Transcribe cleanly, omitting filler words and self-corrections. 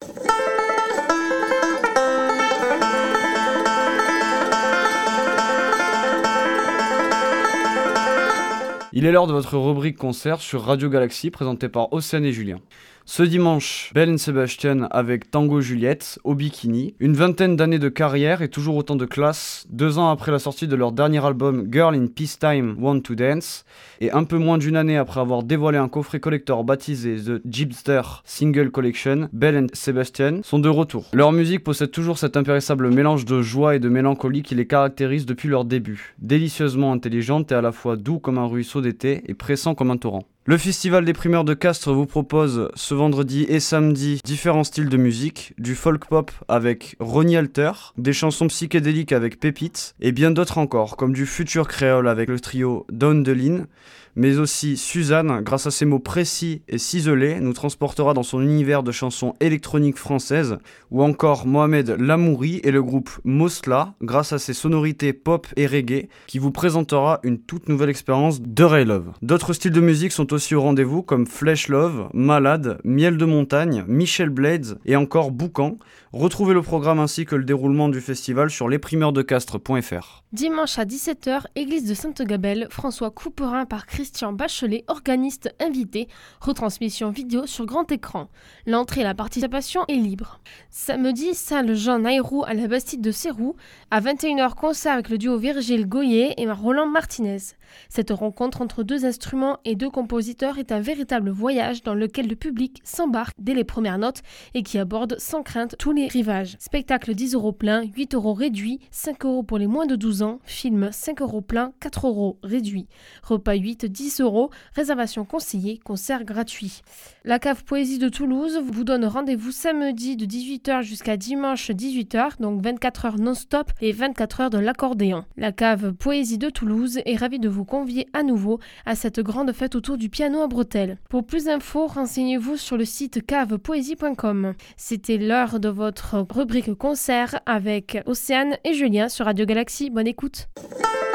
Il est l'heure de votre rubrique concert sur Radio Galaxy, présentée par Océane et Julien. Ce dimanche, Belle & Sebastian avec Tango Juliette, au bikini. Une vingtaine d'années de carrière et toujours autant de classe, 2 ans après la sortie de leur dernier album Girl in Peacetime Want to Dance, et un peu moins d'une année après avoir dévoilé un coffret collector baptisé The Jeepster Single Collection, Belle & Sebastian sont de retour. Leur musique possède toujours cet impérissable mélange de joie et de mélancolie qui les caractérise depuis leur début, délicieusement intelligente et à la fois doux comme un ruisseau d'été et pressant comme un torrent. Le Festival des Primeurs de Castres vous propose ce vendredi et samedi différents styles de musique, du folk pop avec Ronnie Alter, des chansons psychédéliques avec Pépite et bien d'autres encore, comme du futur créole avec le trio Down Delin, mais aussi Suzanne, grâce à ses mots précis et ciselés, nous transportera dans son univers de chansons électroniques françaises, ou encore Mohamed Lamouri et le groupe Mosla, grâce à ses sonorités pop et reggae, qui vous présentera une toute nouvelle expérience de Ray Love. D'autres styles de musique sont aussi au rendez-vous, comme Flesh Love, Malade, Miel de Montagne, Michel Blades et encore Boucan. Retrouvez le programme ainsi que le déroulement du festival sur lesprimeurdecastres.fr. Dimanche à 17h, église de Sainte-Gabelle, François Couperin par Christian Bachelet, organiste invité, retransmission vidéo sur grand écran. L'entrée et la participation est libre. Samedi, salle Jean Nairou à la Bastide de Sérou. À 21h, concert avec le duo Virgile Goyer et Roland Martinez. Cette rencontre entre 2 instruments et 2 compositeurs est un véritable voyage dans lequel le public s'embarque dès les premières notes et qui aborde sans crainte tous les rivages. Spectacle 10 € plein, 8 € réduit, 5 € pour les moins de 12 ans, film 5 € plein, 4 € réduit, repas 8, 10 €, réservation conseillée, concert gratuit. La cave Poésie de Toulouse vous donne rendez-vous samedi de 18h jusqu'à dimanche 18h, donc 24 heures non-stop et 24 heures de l'accordéon. La cave Poésie de Toulouse est ravie de vous convier à nouveau à cette grande fête autour du piano à bretelles. Pour plus d'infos, renseignez-vous sur le site cavepoésie.com. C'était l'heure de votre rubrique concert avec Océane et Julien sur Radio Galaxy. Bonne écoute.